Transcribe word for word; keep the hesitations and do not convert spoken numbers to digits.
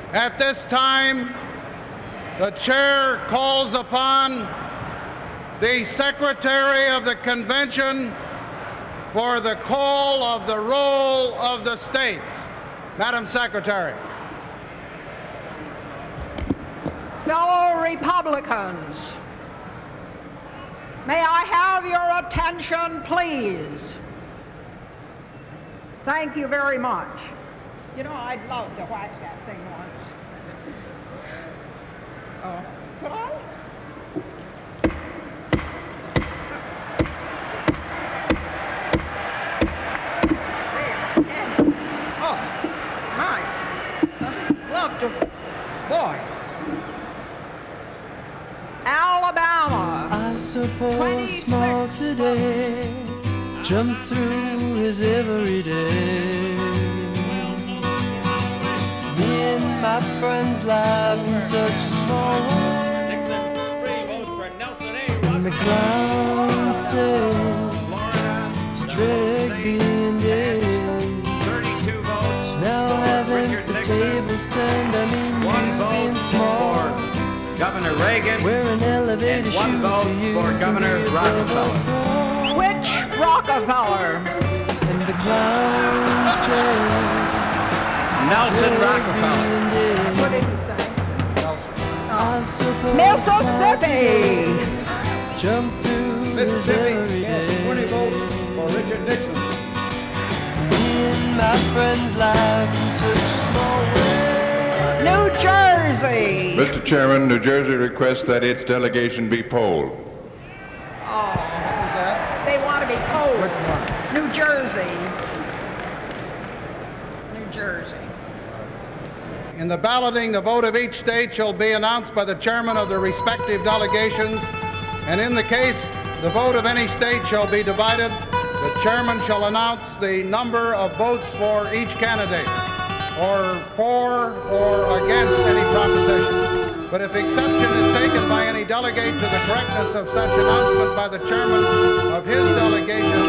At this time, the chair calls upon the Secretary of the Convention for the call of the roll of the states. Madam Secretary. Fellow Republicans, may I have your attention, please? Thank you very much. You know, I'd love to whack that thing once. Oh, could I? Love to, boy. Alabama. I suppose small today jump through his every day. Me and my friends live in such a small way. Nixon, three votes for Nelson A. And the ground says it's a dread being dead. thirty-two votes. Now haven't the tables turned? I mean, One you vote being small. for Governor Reagan. Wearing elevator And one shoes vote so you for can Governor be a Rockefeller. devil. Which Rockefeller? And the clown says Nelson Rockefeller. What did he say? I suppose Mississippi. jump through his Mississippi every cast day. twenty votes for Richard Nixon. Me and my friends live in such a small way. New Jersey. Mister Chairman, New Jersey requests that its delegation be polled. Oh, Who's that? they want to be polled. Which one? New Jersey. New Jersey. In the balloting, the vote of each state shall be announced by the chairman of the respective delegations, and in the case the vote of any state shall be divided, the chairman shall announce the number of votes for each candidate, or for or against any proposition. But if exception is taken by any delegate to the correctness of such announcement by the chairman of his delegation,